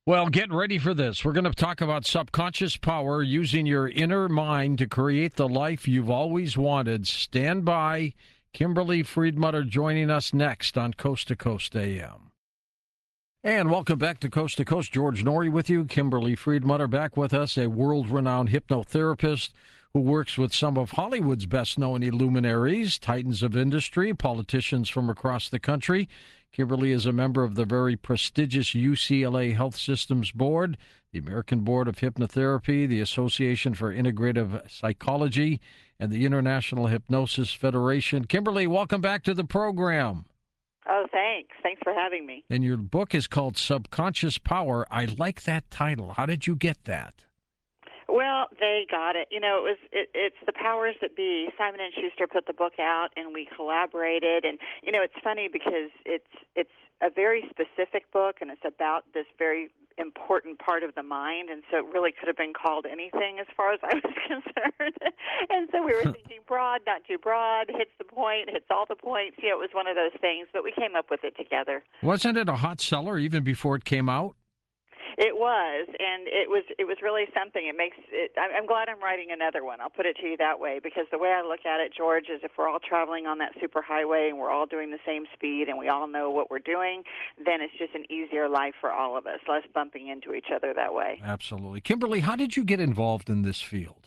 Well, get ready for this. We're going to talk about subconscious power, using your inner mind to create the life you've always wanted. Stand by. Kimberly Friedmutter joining us next on Coast to Coast AM. And welcome back to Coast. George Noory with you. Kimberly Friedmutter back with us, a world-renowned hypnotherapist who works with some of Hollywood's best-known luminaries, titans of industry, politicians from across the country. Kimberly is a member of the very prestigious UCLA Health Systems Board, the American Board of Hypnotherapy, the Association for Integrative Psychology, and the International Hypnosis Federation. Kimberly, welcome back to the program. Oh, thanks. Thanks for having me. And your book is called Subconscious Power. I like that title. How did you get that? Well, they got it. It's the powers that be. Simon & Schuster put the book out, and we collaborated. And it's funny because it's a very specific book, and it's about this very important part of the mind, and so it really could have been called anything as far as I was concerned. And so we were thinking broad, not too broad, hits the point, hits all the points. It was one of those things, but we came up with it together. Wasn't it a hot seller even before it came out? It was, and it was really something. I'm glad I'm writing another one. I'll put it to you that way, because the way I look at it, George, is if we're all traveling on that superhighway and we're all doing the same speed and we all know what we're doing, then it's just an easier life for all of us, less bumping into each other that way. Absolutely. Kimberly, how did you get involved in this field?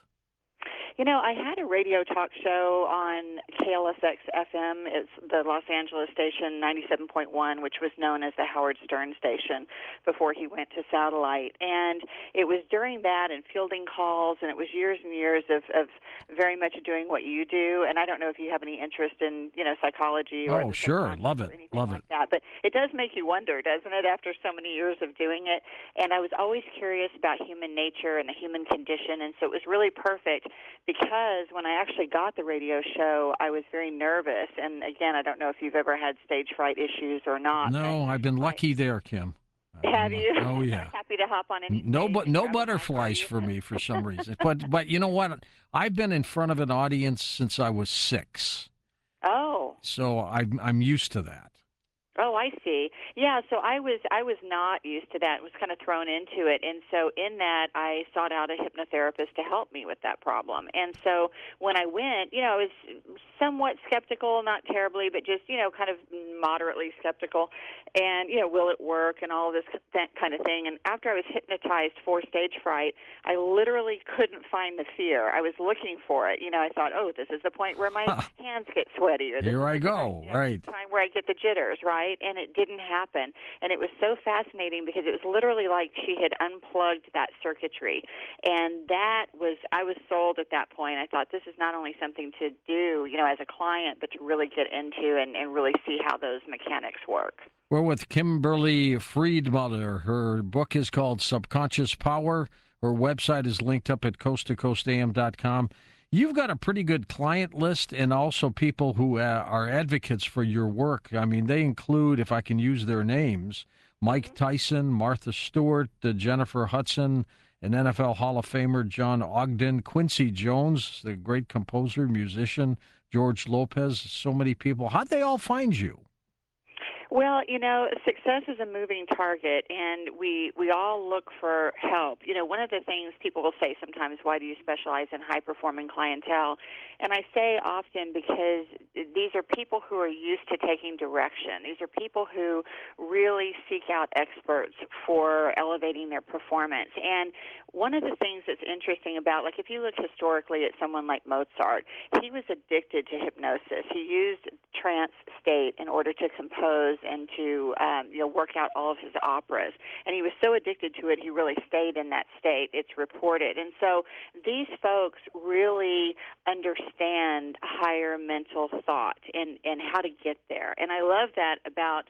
I had a radio talk show on KLSX FM. It's the Los Angeles station, 97.1, which was known as the Howard Stern station before he went to satellite. And it was during that and fielding calls, and it was years and years of very much doing what you do. And I don't know if you have any interest in, psychology or sure. Love it. Love it. That. But it does make you wonder, doesn't it, after so many years of doing it? And I was always curious about human nature and the human condition, and so it was really perfect, because when I actually got the radio show, I was very nervous. And again, I don't know if you've ever had stage fright issues or not. No, I've been lucky there, Kim. Have you? Oh, yeah. I'm happy to hop on any No butterflies for me for some reason. But you know what? I've been in front of an audience since I was 6. Oh. So I'm used to that. Oh, I see. Yeah, so I was not used to that. I was kind of thrown into it. And so in that, I sought out a hypnotherapist to help me with that problem. And so when I went, I was somewhat skeptical, not terribly, but just, kind of moderately skeptical. And, will it work and all of this kind of thing. And after I was hypnotized for stage fright, I literally couldn't find the fear. I was looking for it. I thought, oh, this is the point where my hands get sweaty. Or Here I go. Right. Time where I get the jitters, right? And it didn't happen. And it was so fascinating because it was literally like she had unplugged that circuitry. And I was sold at that point. I thought this is not only something to do, as a client, but to really get into and really see how those mechanics work. We're with Kimberly Friedmutter. Her book is called Subconscious Power. Her website is linked up at coasttocoastam.com. You've got a pretty good client list, and also people who are advocates for your work. I mean, they include, if I can use their names, Mike Tyson, Martha Stewart, Jennifer Hudson, an NFL Hall of Famer, John Ogden, Quincy Jones, the great composer, musician, George Lopez, so many people. How'd they all find you? Well, success is a moving target, and we all look for help. One of the things people will say sometimes, why do you specialize in high-performing clientele? And I say often because these are people who are used to taking direction. These are people who really seek out experts for elevating their performance. And one of the things that's interesting about, like if you look historically at someone like Mozart, he was addicted to hypnosis. He used trance state in order to compose and to work out all of his operas. And he was so addicted to it, he really stayed in that state. It's reported. And so these folks really understand higher mental thought and how to get there. And I love that about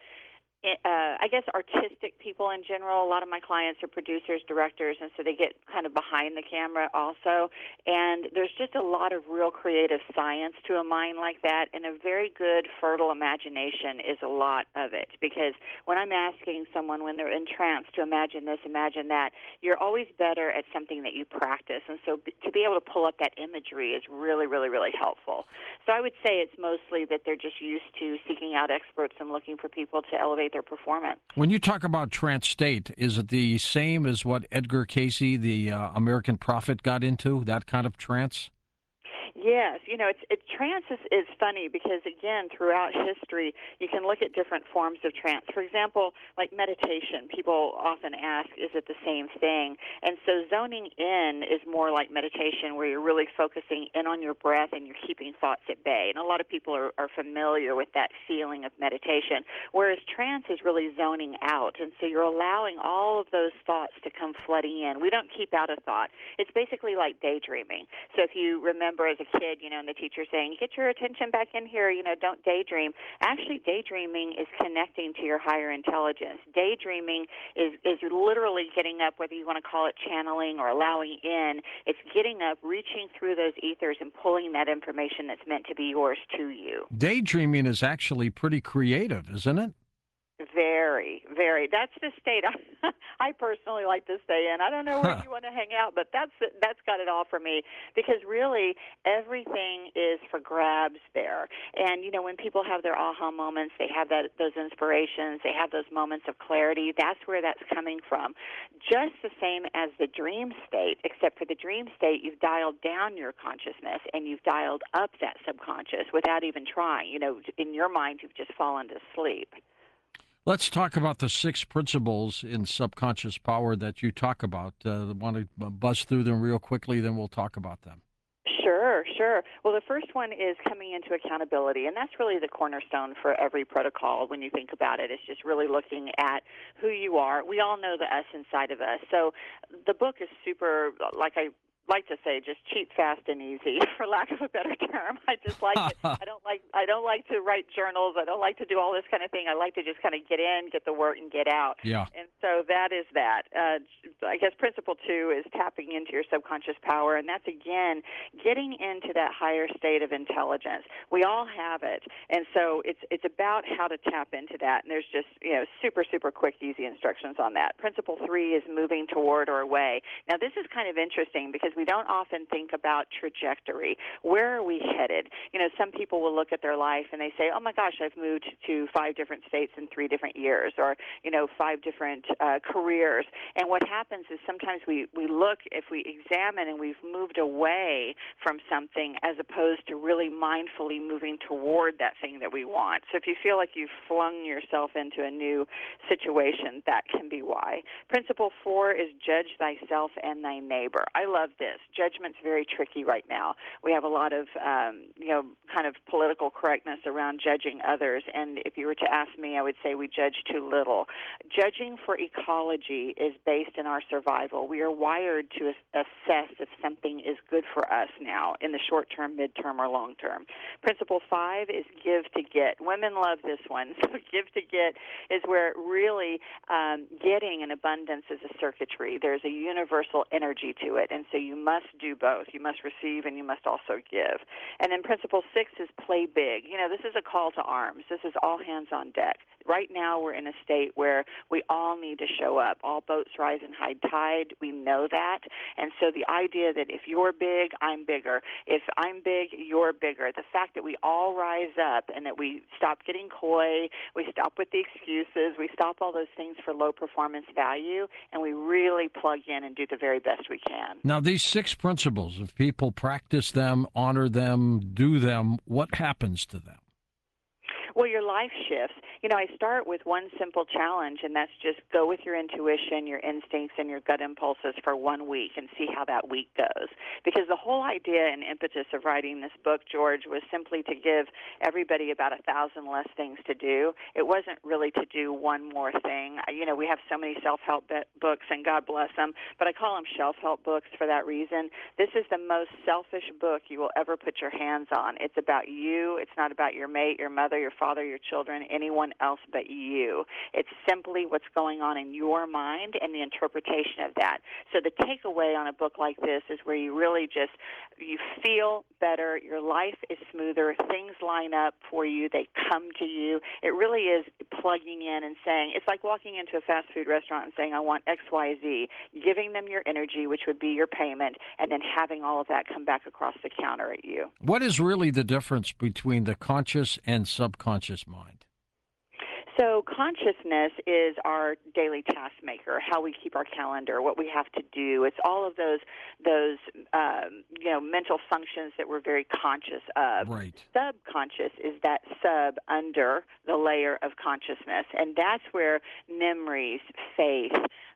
I guess artistic people in general. A lot of my clients are producers, directors, and so they get kind of behind the camera also. And there's just a lot of real creative science to a mind like that, and a very good, fertile imagination is a lot of it. Because when I'm asking someone when they're entranced to imagine this, imagine that, you're always better at something that you practice. And so to be able to pull up that imagery is really, really, really helpful. So I would say it's mostly that they're just used to seeking out experts and looking for people to elevate elevate their performance. When you talk about trance state, is it the same as what Edgar Cayce, the American prophet, got into, that kind of trance? Yes, trance is funny because, again, throughout history, you can look at different forms of trance. For example, like meditation, people often ask, is it the same thing? And so zoning in is more like meditation, where you're really focusing in on your breath and you're keeping thoughts at bay. And a lot of people are familiar with that feeling of meditation, whereas trance is really zoning out. And so you're allowing all of those thoughts to come flooding in. We don't keep out a thought. It's basically like daydreaming. So if you remember as a kid, and the teacher saying, get your attention back in here, don't daydream. Actually, daydreaming is connecting to your higher intelligence. Daydreaming is literally getting up, whether you want to call it channeling or allowing in. It's getting up, reaching through those ethers and pulling that information that's meant to be yours to you. Daydreaming is actually pretty creative, isn't it? Very, very. That's the state I personally like to stay in. I don't know where you want to hang out, but that's got it all for me, because really everything is for grabs there. And when people have their aha moments, they have those inspirations, they have those moments of clarity. That's where that's coming from. Just the same as the dream state, except for the dream state, you've dialed down your consciousness and you've dialed up that subconscious without even trying. In your mind, you've just fallen to sleep. Let's talk about the 6 principles in subconscious power that you talk about. I want to buzz through them real quickly, then we'll talk about them. Sure. Well, the first one is coming into accountability, and that's really the cornerstone for every protocol when you think about it. It's just really looking at who you are. We all know the us inside of us. So the book is super, like I like to say, just cheap, fast, and easy, for lack of a better term. I just like it. I don't like to write journals. I don't like to do all this kind of thing. I like to just kind of get in, get the work, and get out. Yeah. And so that is that. I guess principle 2 is tapping into your subconscious power, and that's, again, getting into that higher state of intelligence. We all have it, and so it's about how to tap into that. And there's just super, super quick, easy instructions on that. Principle 3 is moving toward or away. Now, this is kind of interesting because we don't often think about trajectory. Where are we headed? Some people will look at their life and they say, oh my gosh, I've moved to 5 different states in 3 different years, or 5 different careers. And what happens is sometimes we look, if we examine, and we've moved away from something as opposed to really mindfully moving toward that thing that we want. So if you feel like you've flung yourself into a new situation, that can be why. Principle 4 is judge thyself and thy neighbor. I love this. Judgment's very tricky right now. We have a lot of, kind of political correctness around judging others. And if you were to ask me, I would say we judge too little. Judging for ecology is based in our survival. We are wired to assess if something is good for us now in the short term, midterm, or long term. Principle 5 is give to get. Women love this one. So give to get is where really getting in abundance is a circuitry. There's a universal energy to it. And so you must do both. You must receive and you must also give. And then principle 6 is play big. This is a call to arms. This is all hands on deck. Right now we're in a state where we all need to show up. All boats rise in high tide. We know that. And so the idea that if you're big, I'm bigger. If I'm big, you're bigger. The fact that we all rise up and that we stop getting coy, we stop with the excuses, we stop all those things for low performance value, and we really plug in and do the very best we can. Now, these 6 principles, if people practice them, honor them, do them, what happens to them? Well, your life shifts. I start with one simple challenge, and that's just go with your intuition, your instincts, and your gut impulses for 1 week and see how that week goes. Because the whole idea and impetus of writing this book, George, was simply to give everybody about 1,000 less things to do. It wasn't really to do one more thing. We have so many self-help books, and God bless them, but I call them shelf-help books for that reason. This is the most selfish book you will ever put your hands on. It's about you. It's not about your mate, your mother, your father, your children, anyone else but you. It's simply what's going on in your mind and the interpretation of that. So the takeaway on a book like this is where you really just, you feel better, your life is smoother, things line up for you, they come to you. It really is plugging in and saying, it's like walking into a fast food restaurant and saying, I want X, Y, Z, giving them your energy, which would be your payment, and then having all of that come back across the counter at you. What is really the difference between the conscious and subconscious mind? So consciousness is our daily task maker, how we keep our calendar, what we have to do. It's all of those mental functions that we're very conscious of. Right. Subconscious is that sub under the layer of consciousness, and that's where memories, faith,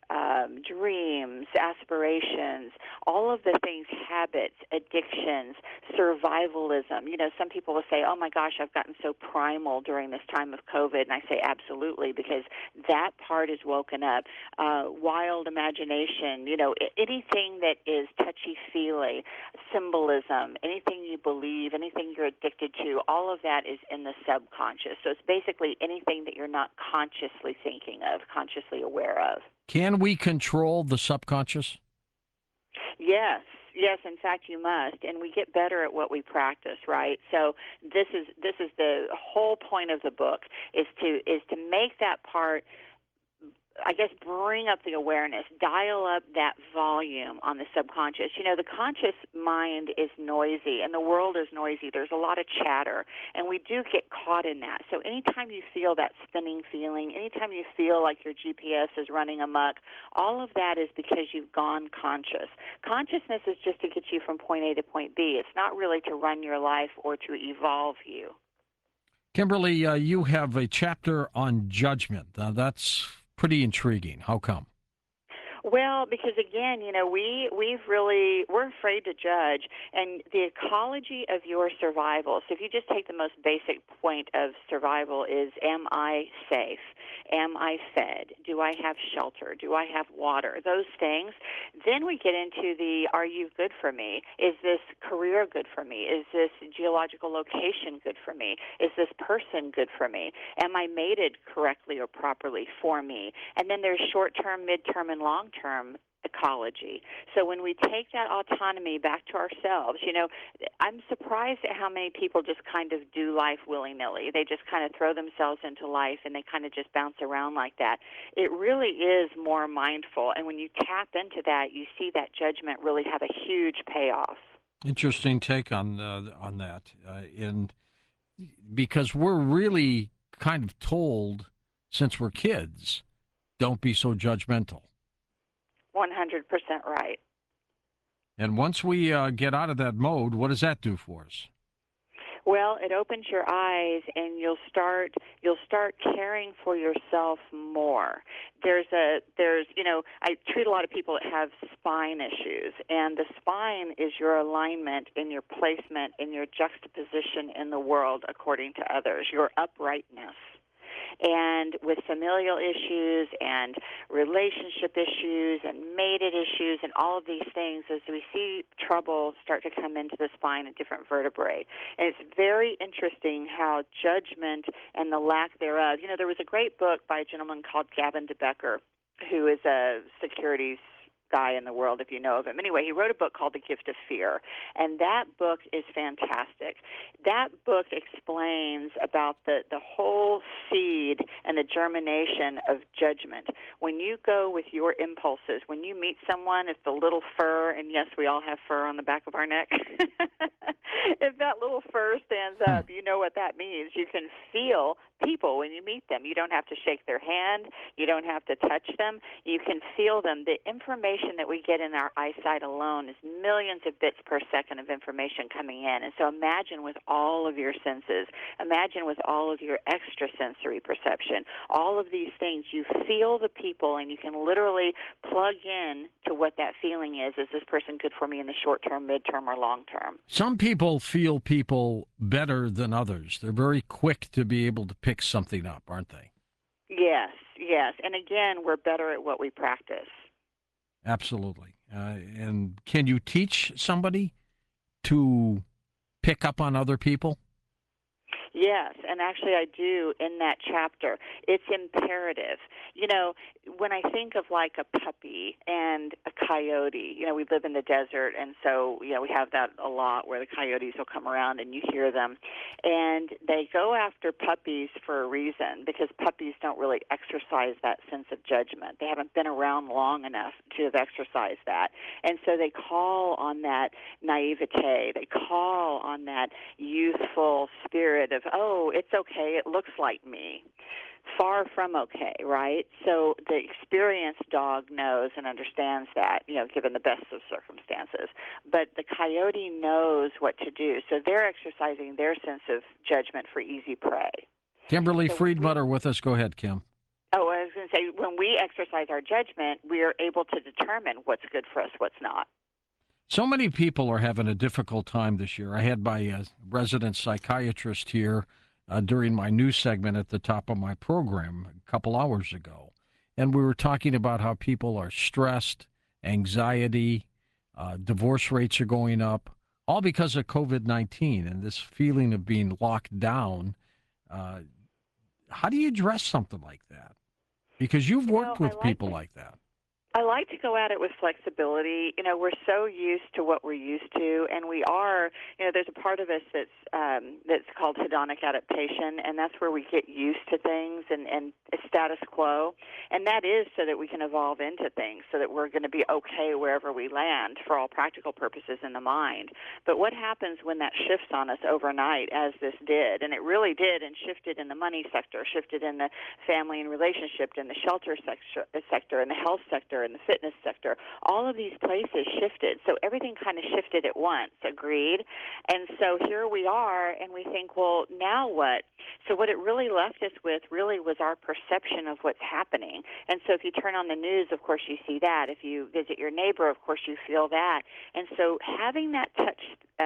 dreams, aspirations, all of the things, habits, addictions, survivalism. Some people will say, oh my gosh, I've gotten so primal during this time of COVID. And I say absolutely, because that part is woken up. Wild imagination, anything that is touchy-feely, symbolism, anything you believe, anything you're addicted to, all of that is in the subconscious. So it's basically anything that you're not consciously thinking of, consciously aware of. Can we control the subconscious? Yes. In fact, you must, and we get better at what we practice, right? So this is the whole point of the book is to make that part, I guess, bring up the awareness, dial up that volume on the subconscious. The conscious mind is noisy, and the world is noisy. There's a lot of chatter, and we do get caught in that. So anytime you feel that spinning feeling, anytime you feel like your GPS is running amok, all of that is because you've gone conscious. Consciousness is just to get you from point A to point B. It's not really to run your life or to evolve you. Kimberly, you have a chapter on judgment. That's pretty intriguing. How come? Well, because again, we're afraid to judge, and the ecology of your survival. So if you just take the most basic point of survival is, am I safe? Am I fed? Do I have shelter? Do I have water? Those things. Then we get into the, are you good for me? Is this career good for me? Is this geological location good for me? Is this person good for me? Am I mated correctly or properly for me? And then there's short-term, mid-term, and long-term ecology. So when we take that autonomy back to ourselves, I'm surprised at how many people just kind of do life willy-nilly. They just kind of throw themselves into life and they kind of just bounce around like that. It really is more mindful, and when you tap into that, you see that judgment really have a huge payoff. Interesting take on that, and because we're really kind of told since we're kids, don't be so judgmental. 100% right. And once we get out of that mode, what does that do for us? Well, it opens your eyes, and you'll start caring for yourself more. I treat a lot of people that have spine issues, and the spine is your alignment and your placement and your juxtaposition in the world according to others, your uprightness. And with familial issues and relationship issues and mated issues and all of these things, as we see trouble start to come into the spine and different vertebrae. And it's very interesting how judgment and the lack thereof. There was a great book by a gentleman called Gavin de Becker, who is a securities guy in the world, if you know of him. Anyway, he wrote a book called The Gift of Fear, and that book is fantastic. That book explains about the whole seed and the germination of judgment. When you go with your impulses, when you meet someone, it's the little fur, and yes, we all have fur on the back of our neck. If that little fur stands up, you know what that means. You can feel people when you meet them. You don't have to shake their hand. You don't have to touch them. You can feel them. The information that we get in our eyesight alone is millions of bits per second of information coming in. And so imagine with all of your senses, imagine with all of your extrasensory perception, all of these things, you feel the people, and you can literally plug in to what that feeling is. Is this person good for me in the short term, mid-term, or long term? Some people feel people better than others. They're very quick to be able to pick something up, aren't they? Yes. And again, we're better at what we practice. Absolutely. And can you teach somebody to pick up on other people? Yes, and actually I do in that chapter. It's imperative. When I think of like a puppy and a coyote, we live in the desert, and so, we have that a lot where the coyotes will come around and you hear them. And they go after puppies for a reason, because puppies don't really exercise that sense of judgment. They haven't been around long enough to have exercised that. And so they call on that naivete. They call on that youthful spirit of, oh, it's okay, it looks like me. far from okay, right? So the experienced dog knows and understands that, given the best of circumstances. But the coyote knows what to do. So they're exercising their sense of judgment for easy prey. Kimberly Friedmutter with us. Go ahead, Kim. Oh, I was going to say, when we exercise our judgment, we are able to determine what's good for us, what's not. So many people are having a difficult time this year. I had my resident psychiatrist here during my news segment at the top of my program a couple hours ago. And we were talking about how people are stressed, anxiety, divorce rates are going up, all because of COVID-19 and this feeling of being locked down. How do you address something like that? Because you've worked with people like that. I like to go at it with flexibility. We're so used to what we're used to, and we are. There's a part of us that's called hedonic adaptation, and that's where we get used to things and status quo, and that is so that we can evolve into things, so that we're going to be okay wherever we land for all practical purposes in the mind. But what happens when that shifts on us overnight, as this did, and it really did, and shifted in the money sector, shifted in the family and relationship, in the shelter sector, in the health sector, in the fitness sector, all of these places shifted. So everything kind of shifted at once, agreed? And so here we are, and we think, well, now what? So what it really left us with really was our perception of what's happening. And so if you turn on the news, of course, you see that. If you visit your neighbor, of course, you feel that. And so having that touch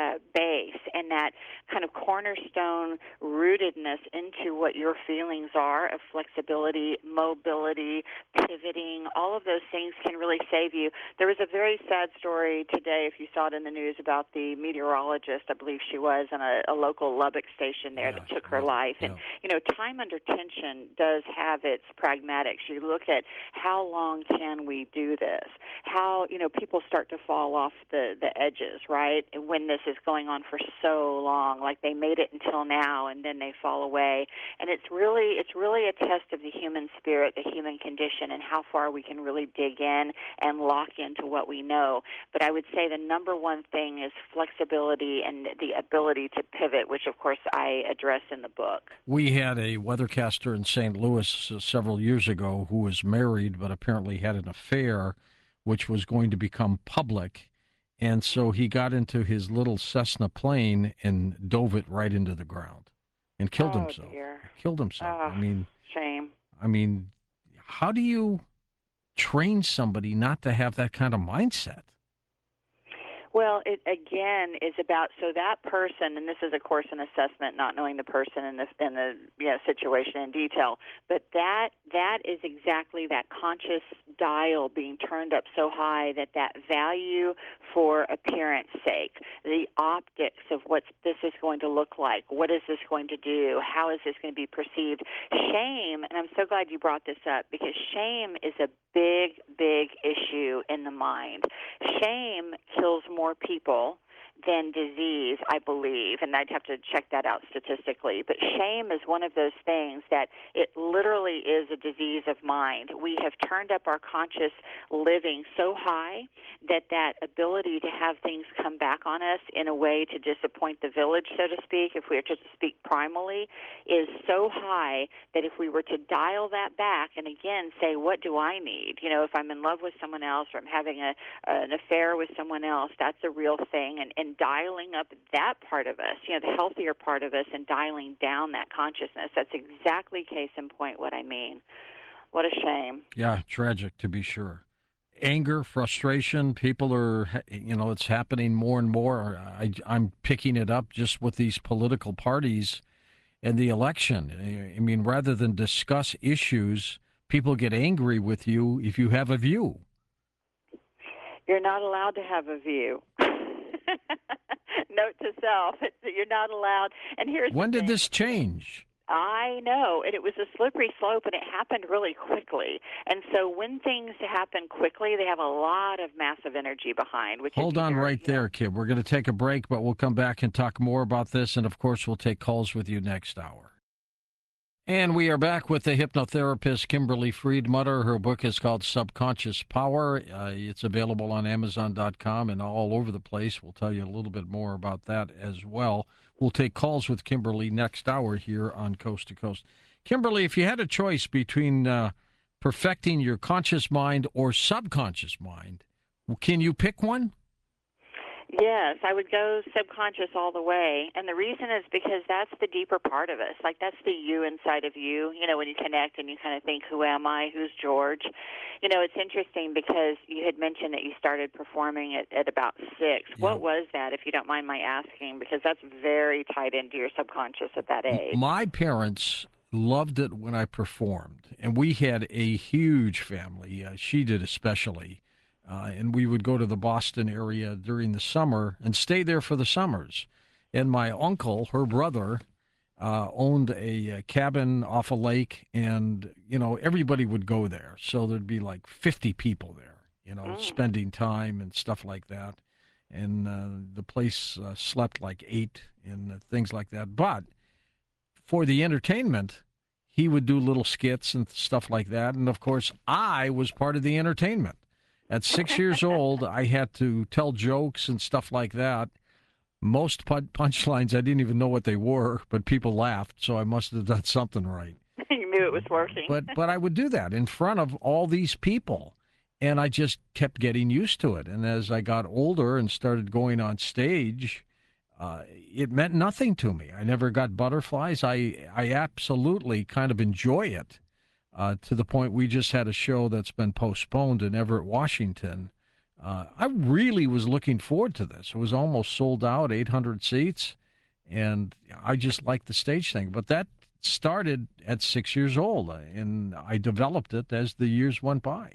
base and that kind of cornerstone rootedness into what your feelings are of flexibility, mobility, pivoting, all of those things can really save you. There was a very sad story today, if you saw it in the news, about the meteorologist, I believe she was, on a local Lubbock station there that took her life. And, time under tension does have its pragmatics. You look at how long can we do this, how, people start to fall off the edges, right, when this is going on for so long, like they made it until now and then they fall away. And it's really a test of the human spirit, the human condition, and how far we can really dig in and lock into what we know. But I would say the number one thing is flexibility and the ability to pivot, which, of course, I address in the book. We had a weathercaster in St. Louis several years ago who was married but apparently had an affair which was going to become public. And so he got into his little Cessna plane and dove it right into the ground and killed himself. Dear. Killed himself. Shame. How do you train somebody not to have that kind of mindset? Well, it again is about, so that person, and this is of course an assessment, not knowing the person in the situation in detail, but that is exactly that conscious dial being turned up so high that value for appearance sake, the optics of what this is going to look like, what is this going to do, how is this going to be perceived, shame, and I'm so glad you brought this up, because shame is a big issue in the mind. Shame kills more people than disease, I believe, and I'd have to check that out statistically. But shame is one of those things that it literally is a disease of mind. We have turned up our conscious living so high that ability to have things come back on us in a way to disappoint the village, so to speak, if we are to speak primally, is so high that if we were to dial that back and again say, what do I need? If I'm in love with someone else or I'm having an affair with someone else, that's a real thing. And dialing up that part of us, the healthier part of us, and dialing down that consciousness. That's exactly case in point what I mean. What a shame. Yeah, tragic to be sure. Anger, frustration, people are, it's happening more and more. I'm picking it up just with these political parties and the election. Rather than discuss issues, people get angry with you if you have a view. You're not allowed to have a view. Note to self, you're not allowed. And here's when did this change? I know, and it was a slippery slope, and it happened really quickly. And so when things happen quickly, they have a lot of massive energy behind. Hold on right there, Kim. We're going to take a break, but we'll come back and talk more about this. And, of course, we'll take calls with you next hour. And we are back with the hypnotherapist Kimberly Friedmutter. Her book is called Subconscious Power. It's available on Amazon.com and all over the place. We'll tell you a little bit more about that as well. We'll take calls with Kimberly next hour here on Coast to Coast. Kimberly, if you had a choice between perfecting your conscious mind or subconscious mind, can you pick one? Yes, I would go subconscious all the way. And the reason is because that's the deeper part of us. Like, that's the you inside of you. You know, when you connect and you kind of think, who am I? Who's George? You know, it's interesting because you had mentioned that you started performing at about 6. Yeah. What was that, if you don't mind my asking? Because that's very tied into your subconscious at that age. My parents loved it when I performed, and we had a huge family. She did especially. And we would go to the Boston area during the summer and stay there for the summers. And my uncle, her brother, owned a cabin off a lake, and, you know, everybody would go there. So there'd be like 50 people there, you know, spending time and stuff like that. And the place slept like 8 and things like that. But for the entertainment, he would do little skits and stuff like that. And of course, I was part of the entertainment. At 6 years old, I had to tell jokes and stuff like that. Most punchlines, I didn't even know what they were, but people laughed, so I must have done something right. You knew it was working. But I would do that in front of all these people, and I just kept getting used to it. And as I got older and started going on stage, it meant nothing to me. I never got butterflies. I absolutely kind of enjoy it. To the point we just had a show that's been postponed in Everett, Washington. I really was looking forward to this. It was almost sold out, 800 seats, and I just liked the stage thing. But that started at 6 years old, and I developed it as the years went by.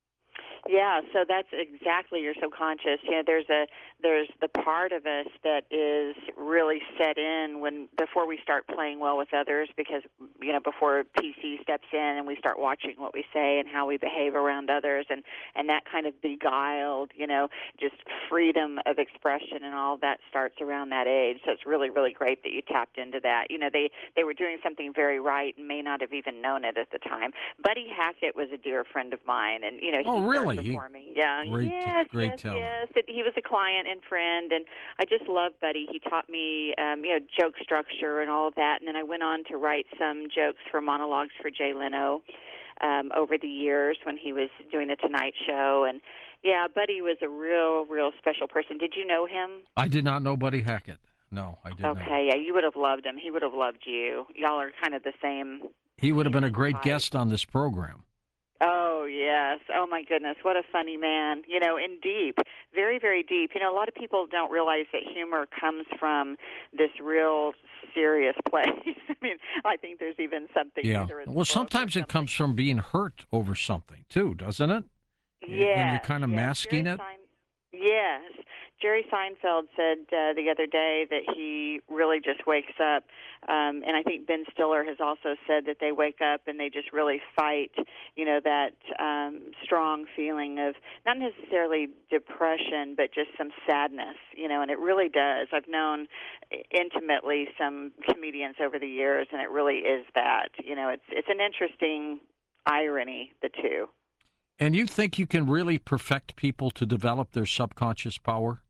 Yeah, so that's exactly your subconscious. You know, there's the part of us that is really set in before we start playing well with others, because, you know, before PC steps in and we start watching what we say and how we behave around others, and that kind of beguiled, you know, just freedom of expression and all that starts around that age. So it's really, really great that you tapped into that. You know, they were doing something very right and may not have even known it at the time. Buddy Hackett was a dear friend of mine, and, you know, he really? Performing. Yeah. Great talent. Yes. He was a client and friend, and I just love Buddy. He taught me, you know, joke structure and all of that. And then I went on to write some jokes for monologues for Jay Leno over the years when he was doing the Tonight Show. And yeah, Buddy was a real, real special person. Did you know him? I did not know Buddy Hackett. No, I did not. Okay, yeah, you would have loved him. He would have loved you. Y'all are kind of the same. He would have been a great guest on this program. Oh, yes. Oh, my goodness. What a funny man. You know, and deep. Very, very deep. You know, a lot of people don't realize that humor comes from this real serious place. I mean, I think there's even something. Yeah. Well, sometimes it comes from being hurt over something, too, doesn't it? Yeah. And you're kind of masking it? Yes. Jerry Seinfeld said the other day that he really just wakes up, and I think Ben Stiller has also said that they wake up and they just really fight, you know, that strong feeling of not necessarily depression, but just some sadness, you know, and it really does. I've known intimately some comedians over the years, and it really is that. You know, it's an interesting irony, the two. And you think you can really perfect people to develop their subconscious power?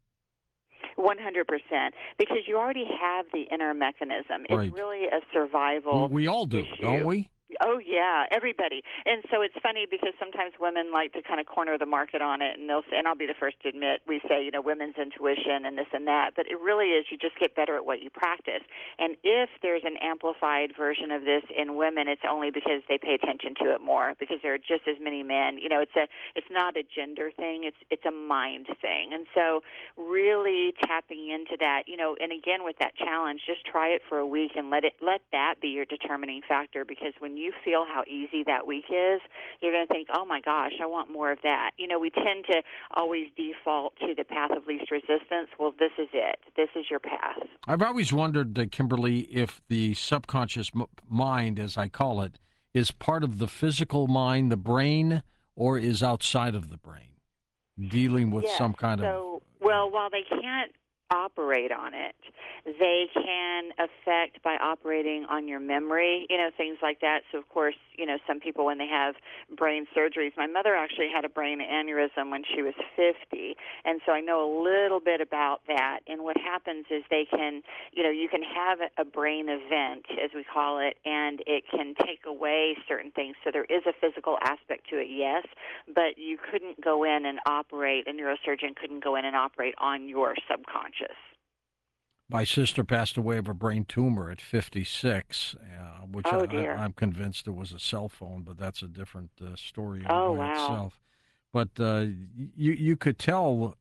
100%, because you already have the inner mechanism. It's right. Really a survival We all do, issue. Don't we? Oh, yeah, everybody. And so it's funny because sometimes women like to kind of corner the market on it, and I'll be the first to admit, we say, you know, women's intuition and this and that, but it really is you just get better at what you practice. And if there's an amplified version of this in women, it's only because they pay attention to it more, because there are just as many men. You know, it's not a gender thing, it's a mind thing. And so really tapping into that, you know, and again with that challenge, just try it for a week and let that be your determining factor, because when you feel how easy that week is, you're going to think, oh my gosh, I want more of that. You know, we tend to always default to the path of least resistance. Well, this is it. This is your path. I've always wondered, Kimberly, if the subconscious mind, as I call it, is part of the physical mind, the brain, or is outside of the brain, dealing with some kind of... Well, while they can't operate on it. They can affect by operating on your memory, things like that. So, of course, some people when they have brain surgeries, my mother actually had a brain aneurysm when she was 50, and so I know a little bit about that. And what happens is they can, you can have a brain event, as we call it, and it can take away certain things. So there is a physical aspect to it, yes, but you couldn't go in and operate, a neurosurgeon couldn't go in and operate on your subconscious. My sister passed away of a brain tumor at 56, which Oh, dear. I'm convinced it was a cell phone, but that's a different story in Oh, by wow. itself. But you could tell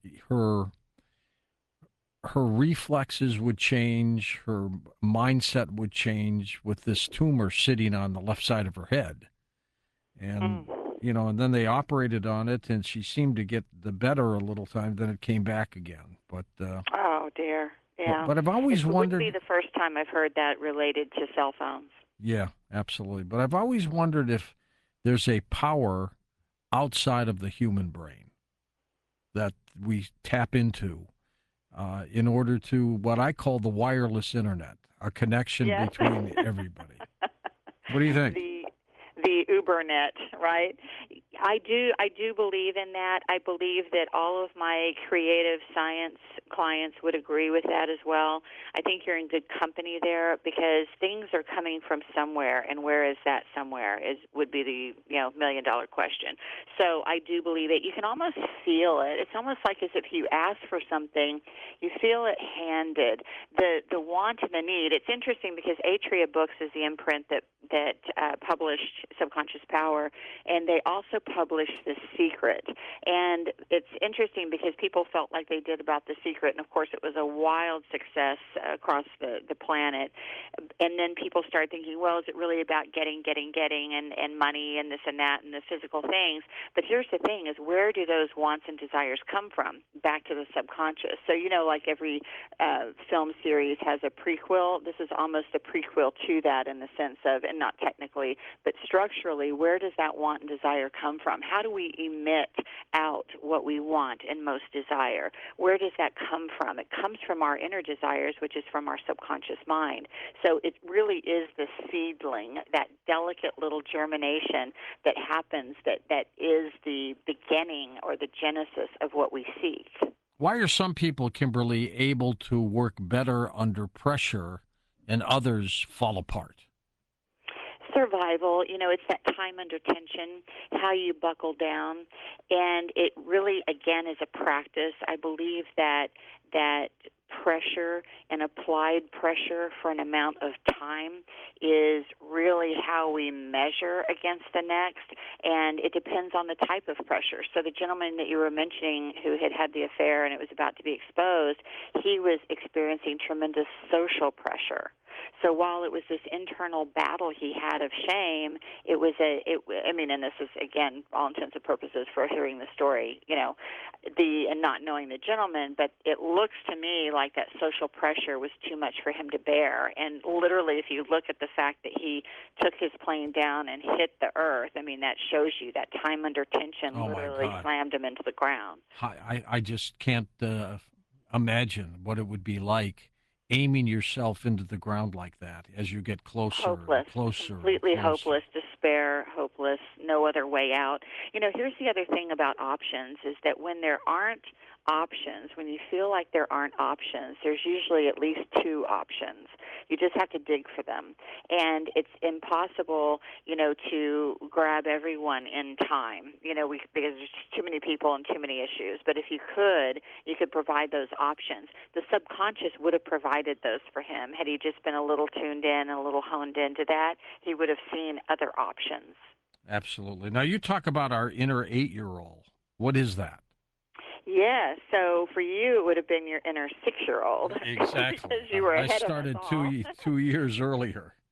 her reflexes would change, her mindset would change with this tumor sitting on the left side of her head. And, and then they operated on it, and she seemed to get the better a little time, then it came back again. But oh, dear. Yeah. But I've always wondered. It wouldn't be the first time I've heard that related to cell phones. Yeah, absolutely. But I've always wondered if there's a power outside of the human brain that we tap into in order to what I call the wireless internet, a connection Yes. between everybody. What do you think? The Ubernet, right? I do believe in that. I believe that all of my creative science clients would agree with that as well. I think you're in good company there because things are coming from somewhere, and where is that somewhere would be the $1,000,000 question. So I do believe it. You can almost feel it. It's almost like as if you ask for something, you feel it handed. The want and the need. It's interesting because Atria Books is the imprint that published Subconscious Power, and they also published The Secret. And it's interesting because people felt like they did about The Secret, and of course it was a wild success across the planet. And then people started thinking, well, is it really about getting, and money and this and that and the physical things? But here's the thing is, where do those wants and desires come from? Back to the subconscious. So, like every film series has a prequel, this is almost a prequel to that in the sense of, and not technically, but structurally, where does that want and desire come from? How do we emit out what we want and most desire? Where does that come from? It comes from our inner desires, which is from our subconscious mind. So it really is the seedling, that delicate little germination that happens that is the beginning or the genesis of what we seek. Why are some people, Kimberly, able to work better under pressure and others fall apart? Survival, it's that time under tension, how you buckle down, and it really, again, is a practice. I believe that pressure and applied pressure for an amount of time is really how we measure against the next, and it depends on the type of pressure. So the gentleman that you were mentioning who had the affair and it was about to be exposed, he was experiencing tremendous social pressure. So while it was this internal battle he had of shame, and this is, again, all intents and purposes for hearing the story, and not knowing the gentleman, but it looks to me like that social pressure was too much for him to bear. And literally, if you look at the fact that he took his plane down and hit the earth, that shows you that time under tension literally slammed him into the ground. I just can't imagine what it would be like aiming yourself into the ground like that as you get closer hopeless, and closer. Completely and closer. Hopeless, despair, hopeless, no other way out. Here's the other thing about options is that when there aren't options, when you feel like there aren't options, there's usually at least two options. You just have to dig for them. And it's impossible, to grab everyone in time, because there's too many people and too many issues. But if you could provide those options. The subconscious would have provided those for him. Had he just been a little tuned in and a little honed into that, he would have seen other options. Absolutely. Now, you talk about our inner 8-year-old. What is that? Yeah, so for you, it would have been your inner 6-year-old. Exactly. Because you were ahead I started of us all. 2 years earlier.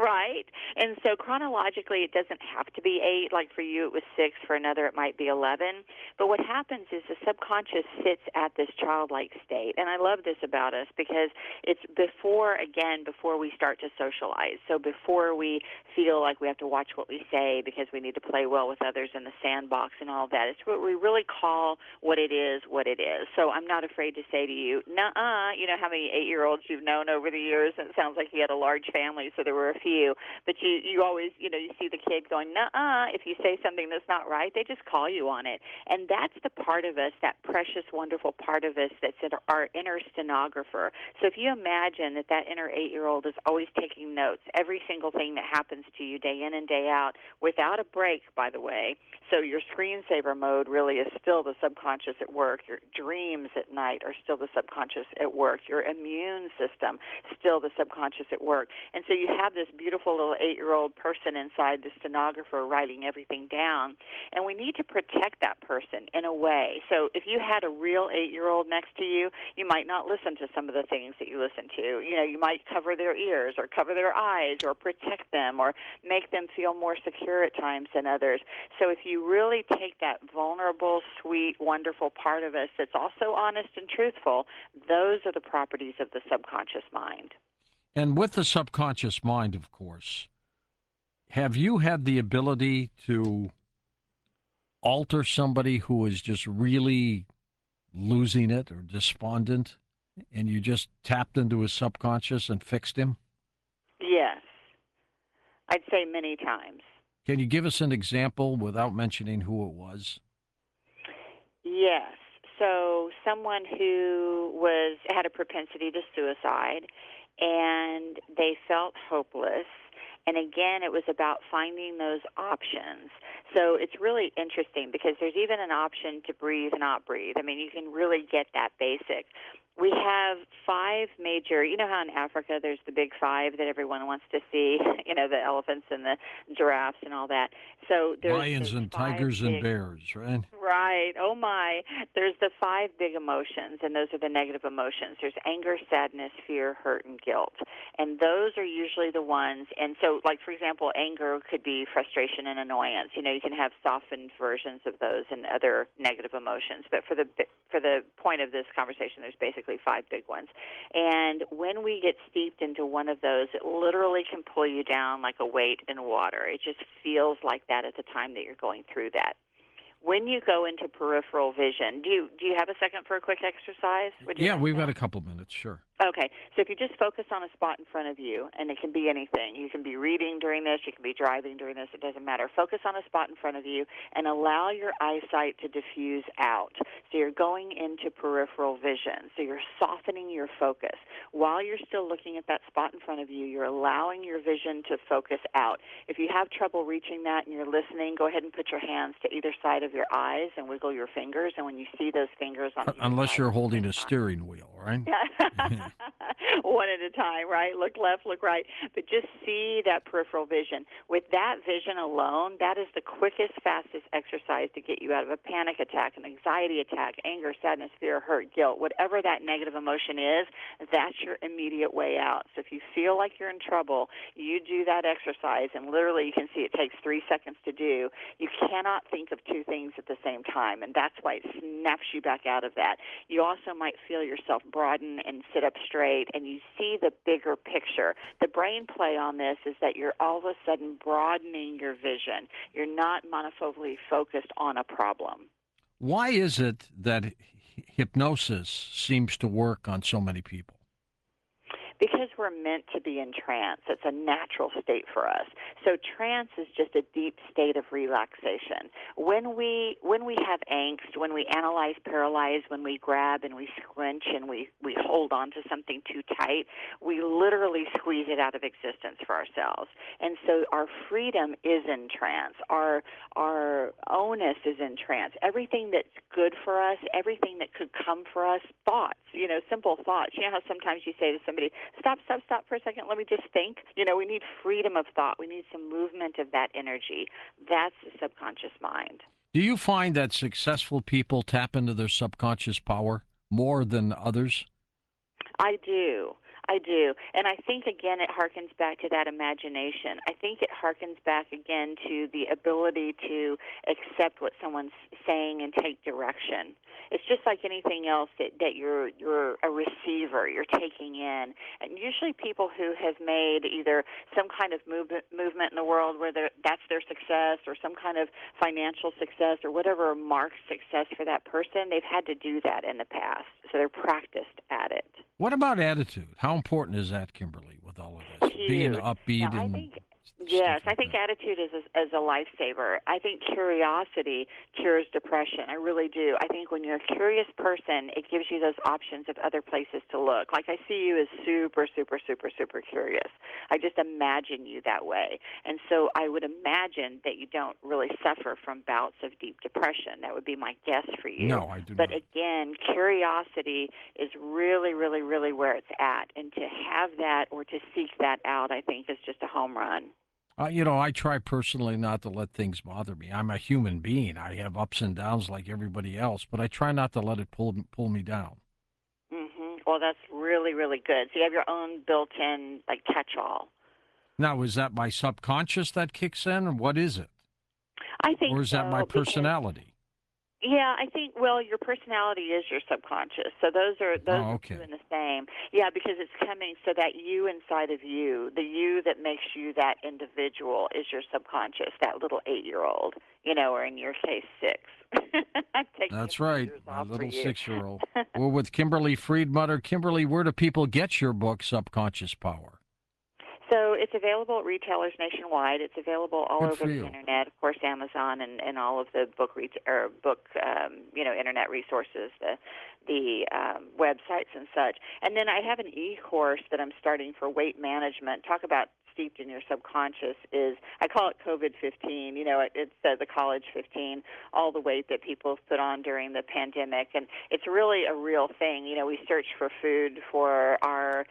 Right. And so chronologically, it doesn't have to be 8. Like for you, it was 6. For another, it might be 11. But what happens is the subconscious sits at this childlike state. And I love this about us because it's before we start to socialize. So before we feel like we have to watch what we say because we need to play well with others in the sandbox and all that. It's what we really call what it is, what it is. So I'm not afraid to say to you, nuh-uh, you know how many 8-year-olds you've known over the years? And it sounds like you had a large family, so there were a few. But you always, you see the kid going, nuh-uh, if you say something that's not right, they just call you on it. And that's the part of us, that precious, wonderful part of us that's our inner stenographer. So if you imagine that inner 8-year-old is always taking notes, every single thing that happens to you day in and day out, without a break, by the way. So your screensaver mode really is still the subconscious at work. Your dreams at night are still the subconscious at work. Your immune system, still the subconscious at work. And so you have this beautiful little 8-year-old person inside the stenographer writing everything down. And we need to protect that person in a way. So if you had a real 8-year-old next to you, you might not listen to some of the things that you listen to. You might cover their ears or cover their eyes or protect them or make them feel more secure at times than others. So if you really take that vulnerable, sweet, wonderful part of us that's also honest and truthful, those are the properties of the subconscious mind. And with the subconscious mind, of course, have you had the ability to alter somebody who is just really losing it or despondent, and you just tapped into his subconscious and fixed him? Yes. I'd say many times. Can you give us an example without mentioning who it was? Yes. So someone who had a propensity to suicide, and they felt hopeless. And again, it was about finding those options. So it's really interesting because there's even an option to breathe, not breathe. I mean, you can really get that basic. We have 5 major, you know how in Africa there's the big 5 that everyone wants to see, the elephants and the giraffes and all that. So there's lions and tigers and bears, right? Right. Oh, my. There's the 5 big emotions, and those are the negative emotions. There's anger, sadness, fear, hurt, and guilt. And those are usually the ones. And so, like, for example, anger could be frustration and annoyance. You can have softened versions of those and other negative emotions. But for the point of this conversation, there's basically 5 big ones. And when we get steeped into one of those, it literally can pull you down like a weight in water. It just feels like that at the time that you're going through that. When you go into peripheral vision, do you have a second for a quick exercise? Yeah, we've got a couple minutes, sure. Okay, so if you just focus on a spot in front of you, and it can be anything. You can be reading during this, you can be driving during this, it doesn't matter. Focus on a spot in front of you and allow your eyesight to diffuse out. So you're going into peripheral vision. So you're softening your focus. While you're still looking at that spot in front of you, you're allowing your vision to focus out. If you have trouble reaching that and you're listening, go ahead and put your hands to either side of your eyes and wiggle your fingers. And when you see those fingers on unless you're holding a steering wheel, right? One at a time, right? Look left, look right. But just see that peripheral vision. With that vision alone, that is the quickest, fastest exercise to get you out of a panic attack, an anxiety attack, anger, sadness, fear, hurt, guilt. Whatever that negative emotion is, that's your immediate way out. So if you feel like you're in trouble, you do that exercise, and literally you can see it takes 3 seconds to do. You cannot think of 2 things at the same time, and that's why it snaps you back out of that. You also might feel yourself broaden and sit up straight, and you see the bigger picture. The brain play on this is that you're all of a sudden broadening your vision. You're not monofocally focused on a problem. Why is it that hypnosis seems to work on so many people? Because we're meant to be in trance. It's a natural state for us. So trance is just a deep state of relaxation. When we have angst, when we analyze, paralyze, when we grab and we scrunch and we hold on to something too tight, we literally squeeze it out of existence for ourselves. And so our freedom is in trance. Our onus is in trance. Everything that's good for us, everything that could come for us, thoughts, simple thoughts. You know how sometimes you say to somebody, stop for a second, let me just think. We need freedom of thought. We need some movement of that energy. That's the subconscious mind. Do you find that successful people tap into their subconscious power more than others? I do. I do. And I think, again, it harkens back to that imagination. I think it harkens back, again, to the ability to accept what someone's saying and take direction. It's just like anything else that you're a receiver, you're taking in. And usually people who have made either some kind of movement in the world where that's their success, or some kind of financial success, or whatever marks success for that person, they've had to do that in the past. So they're practiced at it. What about attitude? How important is that, Kimberly, with all of this? Huge. Being upbeat Now, I and think, stuff yes, I like think that. attitude is a lifesaver. I think curiosity cures depression. I really do. I think when you're a curious person, it gives you those options of other places to look. Like, I see you as super, super, super, super curious. I just imagine you that way. And so I would imagine that you don't really suffer from bouts of deep depression. That would be my guess for you. No, I do But not. again, curiosity is really, really, really where it's at. And to have that or to seek that out, I think, is just a home run. I try personally not to let things bother me. I'm a human being. I have ups and downs like everybody else, but I try not to let it pull me down. Well, that's really, really good. So you have your own built-in, like, catch-all. Now, is that my subconscious that kicks in, or what is it? I think Or is that my so, because personality? yeah, I think, well, your personality is your subconscious. So those Oh, are two okay. in the same. Yeah, because it's coming, so that you inside of you, the you that makes you that individual, is your subconscious, that little 8-year-old, or in your case 6. I'm taking a That's few right, years my off for little you. 6-year-old. We're with Kimberly Friedmutter. Kimberly, where do people get your book, Subconscious Power? So it's available at retailers nationwide. It's available all Good over for the you. internet, of course, Amazon and all of the internet resources, the websites and such. And then I have an e-course that I'm starting for weight management. Talk about steeped in your subconscious I call it COVID-15. It's the college 15, all the weight that people have put on during the pandemic, and it's really a real thing. We search for food for our,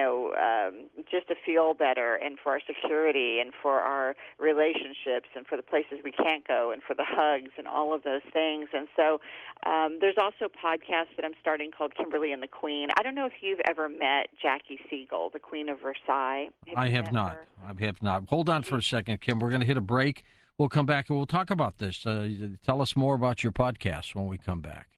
just to feel better, and for our security, and for our relationships, and for the places we can't go, and for the hugs, and all of those things. And so there's also podcasts that I'm starting called Kimberly and the Queen. I don't know if you've ever met Jackie Siegel, the Queen of Versailles. I You have met not. her? I have not. Hold on for a second, Kim. We're going to hit a break. We'll come back and we'll talk about this. Tell us more about your podcast when we come back.